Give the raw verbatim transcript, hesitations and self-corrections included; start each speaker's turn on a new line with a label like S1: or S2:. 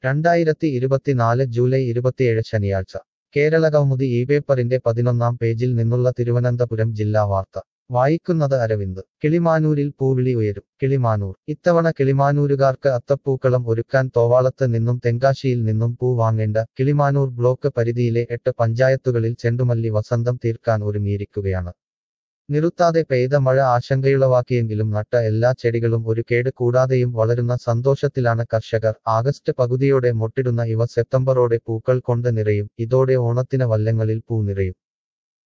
S1: രണ്ടായിരത്തി ഇരുപത്തിനാല് ജൂലൈ ഇരുപത്തിയേഴ് ശനിയാഴ്ച കേരള കൗമുദി ഈ പേപ്പറിന്റെ പതിനൊന്നാം പേജിൽ നിന്നുള്ള തിരുവനന്തപുരം ജില്ലാ വാർത്ത വായിക്കുന്നത് അരവിന്ദ് കിളിമാനൂരിൽ പൂവിളി ഉയരും കിളിമാനൂർ ഇത്തവണ കിളിമാനൂരുകാർക്ക് അത്തപ്പൂക്കളം ഒരുക്കാൻ തോവാളത്ത് നിന്നും തെങ്കാശിയിൽ നിന്നും പൂ വാങ്ങേണ്ട കിളിമാനൂർ ബ്ലോക്ക് പരിധിയിലെ എട്ട് പഞ്ചായത്തുകളിൽ ചെണ്ടുമല്ലി വസന്തം തീർക്കാൻ ഒരുങ്ങിയിരിക്കുകയാണ് നിറുത്താതെ പെയ്ത മഴ ആശങ്കയുളവാക്കിയെങ്കിലും നട്ട എല്ലാ ചെടികളും ഒരു കേട് കൂടാതെയും വളരുന്ന സന്തോഷത്തിലാണ് കർഷകർ ആഗസ്റ്റ് പകുതിയോടെ മൊട്ടിടുന്ന ഇവ സെപ്റ്റംബറോടെ പൂക്കൾ കൊണ്ട് നിറയും ഇതോടെ ഓണത്തിന് വല്ലങ്ങളിൽ പൂ നിറയും